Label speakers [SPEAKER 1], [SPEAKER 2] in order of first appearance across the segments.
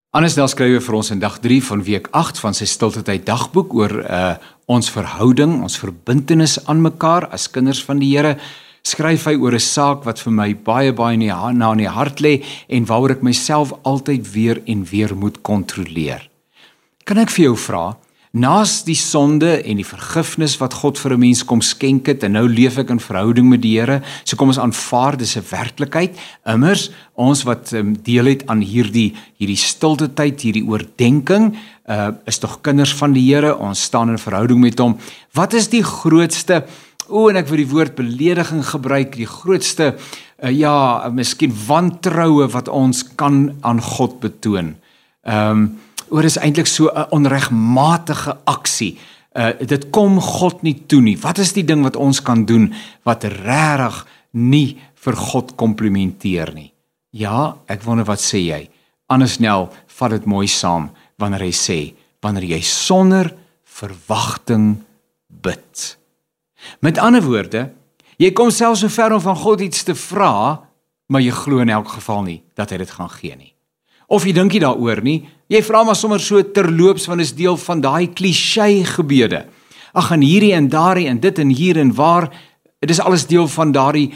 [SPEAKER 1] Annesdal skryf vir ons in dag 3 van week 8 van sy Stiltetyd dagboek oor ons verhouding, ons verbintenis aan mekaar as kinders van die Here. Skryf hy oor 'n saak wat vir my baie na in die hart lê en waaroor ek myself altyd weer en weer moet kontroleer. Kan ek vir jou vra, naas die sonde en die vergifnis wat God vir 'n mens kom skenk het, en nou leef ek in verhouding met die Here, so kom ons aanvaar dis 'n werklikheid. Immers, ons wat deel het aan hierdie stilte tyd, hierdie oordenking, is tog kinders van die Here, ons staan in verhouding met hom. Wat is die grootste, en ek wil die woord belediging gebruik, die grootste, miskien wantroue wat ons kan aan God betoon? Oor is eintlik so 'n onregmatige aksie. Dit kom God nie toe nie. Wat is die ding wat ons kan doen wat regtig nie vir God komplimenteer nie? Ja, ek wonder wat sê jy? Annesdal vat dit mooi saam wanneer hy sê, wanneer jy sonder verwagting bid. Met ander woorde, jy kom selfs so ver om van God iets te vra, maar jy glo in elk geval nie dat hy dit gaan gee nie. Of jy dink nie daaroor nie, jy vra maar sommer so terloops, want is deel van daai kliseë gebede. Ag, en hierdie en daardie en dit en hier en waar, dit is alles deel van daardie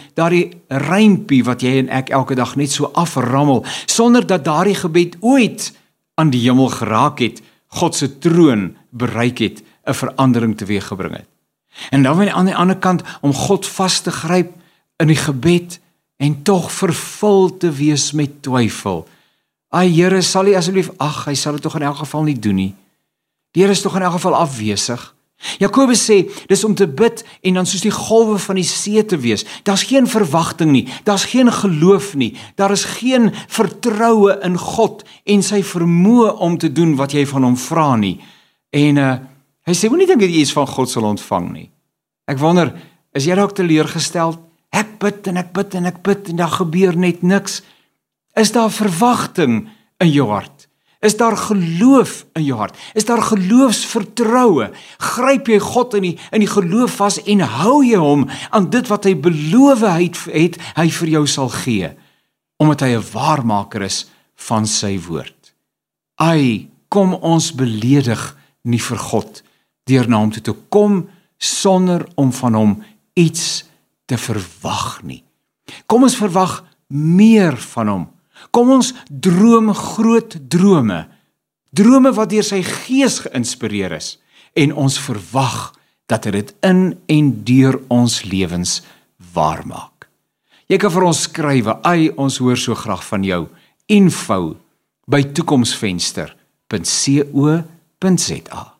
[SPEAKER 1] rympie wat jy en ek elke dag net so aframmel, sonder dat daardie gebed ooit aan die hemel geraak het, God se troon bereik het, 'n verandering teweeggebring het. En dan aan die ander kant, om God vas te gryp in die gebed, en tog vervul te wees met twyfel. Ai Here, sal hy asseblief, hy sal dit tog in elk geval nie doen nie. Die Here is tog in elk geval afwesig. Jakobus sê, dis om te bid en dan soos die golwe van die see te wees. Daar's geen verwagting nie, daar's geen geloof nie, daar is geen vertroue in God en sy vermoë om te doen wat jy van hom vra nie. En hy sê, moenie dink dat jy iets van God sal ontvang nie. Ek wonder, is jy dalk teleurgesteld? Ek bid en ek bid en ek bid en daar gebeur net niks. Is daar verwagting in jou hart? Is daar geloof in jou hart? Is daar geloofsvertroue? Gryp jy God in die geloof vas en hou jy hom aan dit wat hy beloof het, hy vir jou sal gee, omdat hy 'n waarmaker is van sy woord. Kom ons beledig nie vir God deur na hom toe te kom sonder om van hom iets te verwag nie. Kom ons verwag meer van hom. Kom ons droom groot drome wat deur sy gees geïnspireer is, en ons verwag dat hy dit in en deur ons lewens waarmaak. Jy kan vir ons skrywe, ons hoor so graag van jou, info@toekomsvenster.co.za.